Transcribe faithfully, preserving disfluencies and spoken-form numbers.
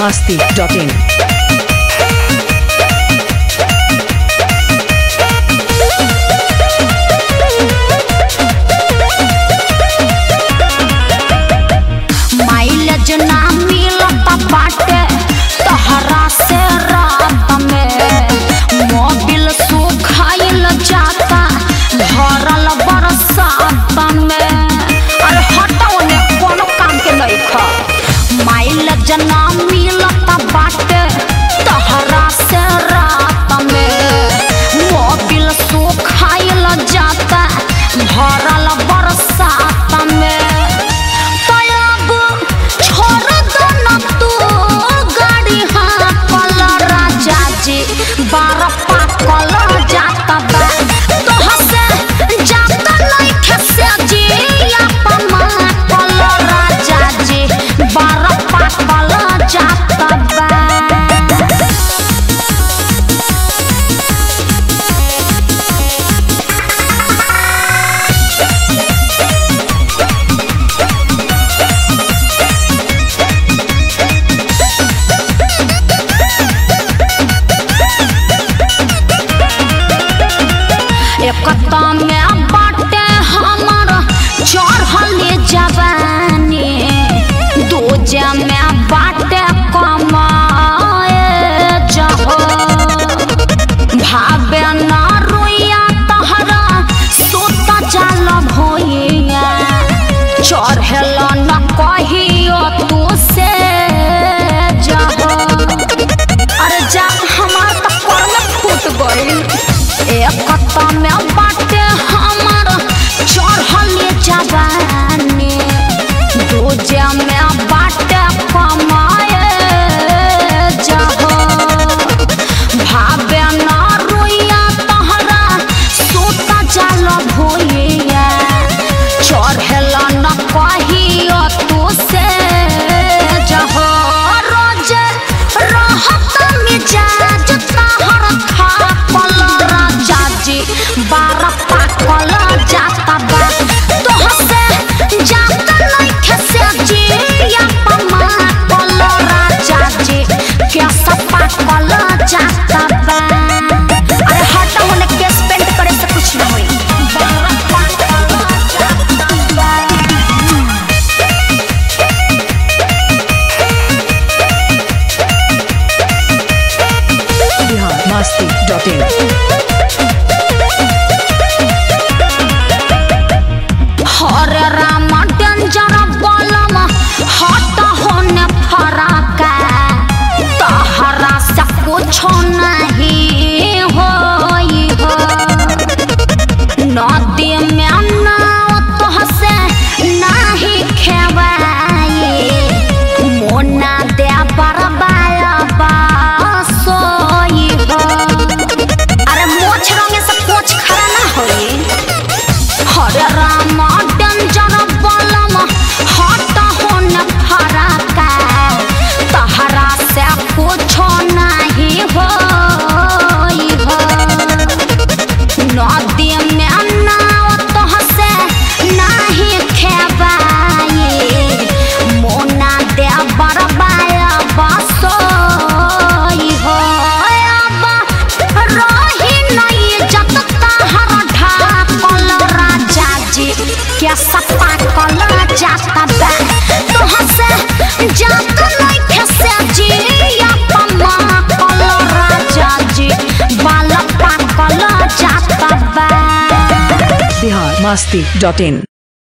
masti dot in. Mileage ना मिलता बाटे तहरा से रात में मोबिल सुखाइल जाता भरल बरसात में। अरे हटाओ ने कोनो काम के नहीं खा। माइलेज ना मिलता बाटे तहरा से रात में मोबिल सुखाइल जाता भरल बरसात में। बारह पाकल जाता बा तोहा से जाता नहीं खसे जी अपना कल राजा जी बारह पाकल जाता बा। एकता में बाटे हमर चढ़ले जवानी दूजे में बाटे कमाए जहो भावे ना रोइया तहरा सोता जाल भोइया चढ़ल न कहियो तू से जहो। अरे जा हमार तो कर में फूट गई। एकता में बाटे हमर चढ़ले जवानी दूजे में बाटे कमाए जहो भावे ना रोइया तहरा सोता जाल भोइया चढ़ल न कहियो तू से जहो। रोज रहत मिजाज तहर खापल बारह पाकल जाता बा तोहा से जाता नहीं खसे जी अपना कल राजा जी कैसा पाकल जाता बा। अरे हटा होने केस पेंट करे से कुछ ना होई। बारह पाकल जाता बा। Bihar masti dot in. हरे राम डेंजर बलम हट होने फरक तहरा से कुछ नहीं होई हो। नदी में नाव तोह से नहीं खेवाई मोना दे बरबाया सोई हो। अरे मोछ रंगे से पोछ खड़ा ना होई। हरे राम डेंजर बलम हट होने फरक तहरा से कुछ नहीं होई हो। नदी में नाव तोह से नहीं खेवाई मोना दे बरबाया बसोई हो। अब रही नहीं जत तहरा ढाकल राजा जी कैसा पाकल जाता बा तोहा से जाता नहीं खसे जी अपना कल राजा जी बाल पाकल जाता बा। Bihar masti dot in.